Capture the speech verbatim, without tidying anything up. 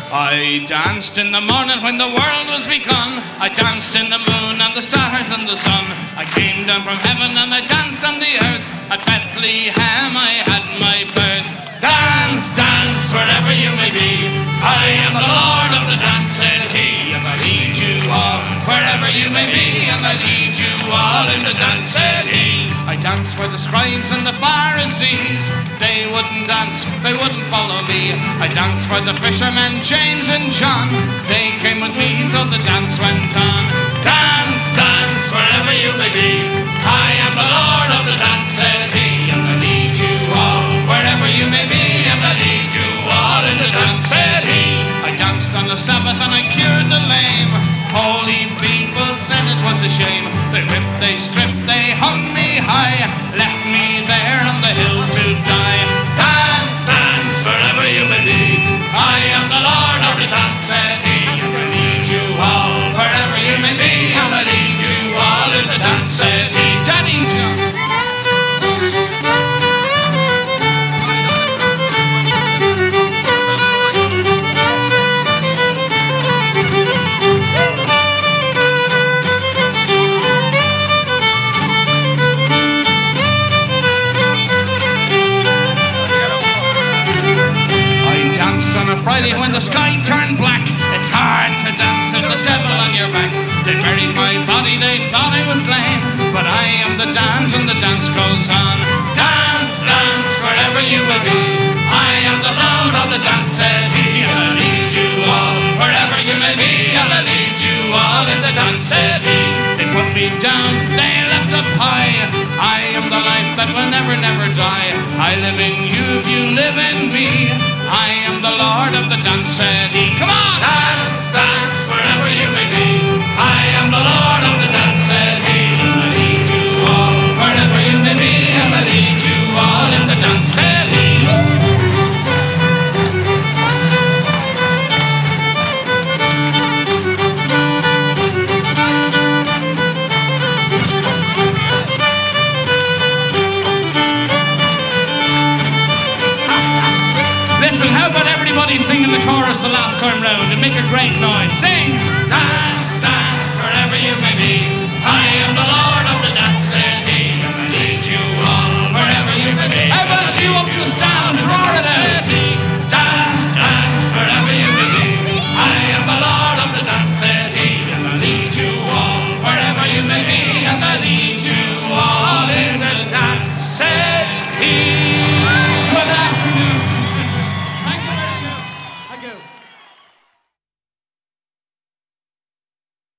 I danced in the morning when the world was begun. I danced in the moon and the stars and the sun. I came down from heaven and I danced on the earth. At Bethlehem I had my birth. Dance, dance, wherever you may be. I am the Lord of the dance, said he, and I lead you all wherever you may be, and I lead you all in the dance, said he. I danced for the scribes and the Pharisees. They wouldn't dance, they wouldn't follow me. I danced for the fishermen, James and John. They came with me, so the dance went on. Dance, dance, wherever you may be. I am the Lord of the dance, said he, and I lead you all wherever you may be, and I lead you all in the dance, said he. I danced on the Sabbath and I cured the lame. Holy people said it was a shame. They whipped, they stripped, they hung me high, left me there on the hill to die. Dance, dance, wherever you may be. I am the Lord of the dance, said he, and I lead you all wherever you may be, and I lead you all in the dance, said he. Daddy John. Friday when the sky turned black, it's hard to dance with the devil on your back. They buried my body, they thought I was lame, but I am the dance and the dance goes on. Dance, dance, wherever you will be. I am the Lord of the dance, said he, and I lead you all wherever you may be, and I lead you all in the dance, said he. They put me down, they left up high. I am the life that will never, never die. I live in you, you live in me. I am the Lord of the dance, said he. Come on! Dance, dance, wherever you may be. I am the Lord of the dance, said he. And I lead you all wherever you may be, and I lead you all in the dance, said he. Listen, how about everybody singing the chorus the last time round and make a great noise? Sing! Dance, dance, wherever you may be. I am the Lord of the dance, said he, and I lead you all wherever you may be. How about you up the stands, roar it out!